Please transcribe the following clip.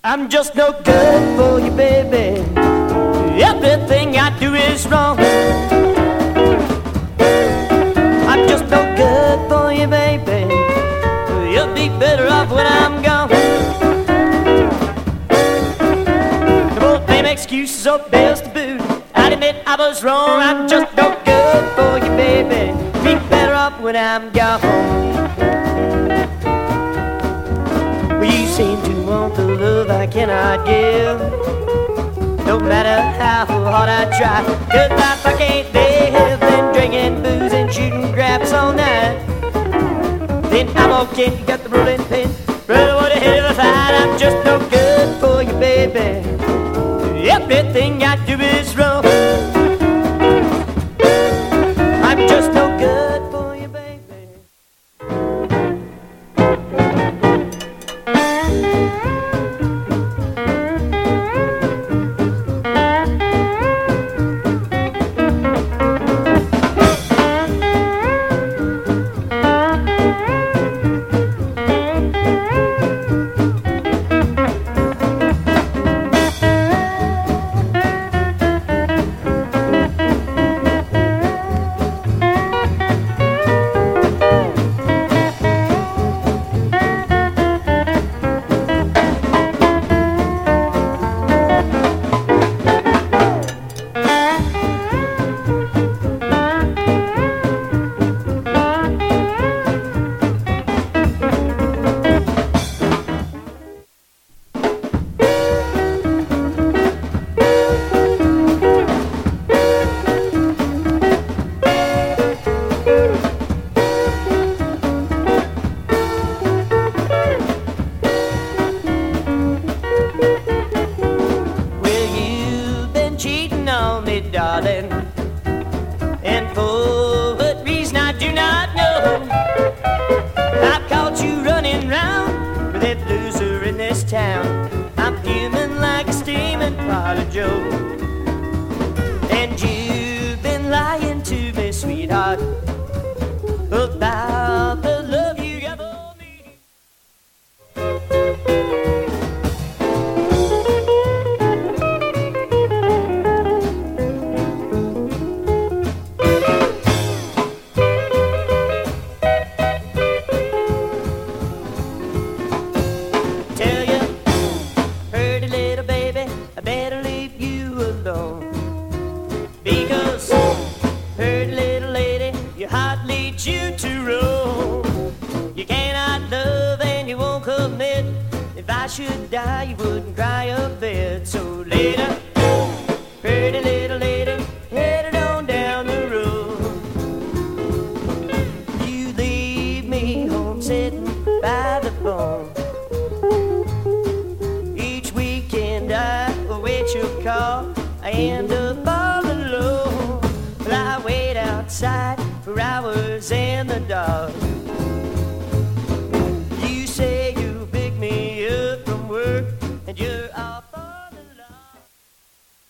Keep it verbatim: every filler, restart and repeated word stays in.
I'm just no good for you, baby. Everything I do is wrong. I'm just no good for you, baby. You'll be better off when I'm gone. Both them excuses or bills to boot. I'll admit I was wrong. I'm just no good for you, baby. Be better off when I'm gone. Well, you seem to want the love I cannot give. No matter how hard I try, good life I can't live. Been drinking booze and shooting craps all night. Then I walk in, you got the rolling pin. Brother, what a hell of a fight. I'm just no good for you, baby. Everything I do is wrong. I'm just no good for you, baby. Darling, and for what reason I do not know, I've caught you running round with that loser in this town. I'm fuming like a steaming pot of Joe, and you've been lying to me, sweetheart, about the love you got for me. Because, pretty little lady, your heart leads you to roam. You cannot love and you won't commit. If I should die, you wouldn't cry a bit. So later, pretty little lady, headed on down the road. You leave me home sitting by the phone. Each weekend I await your call. I end up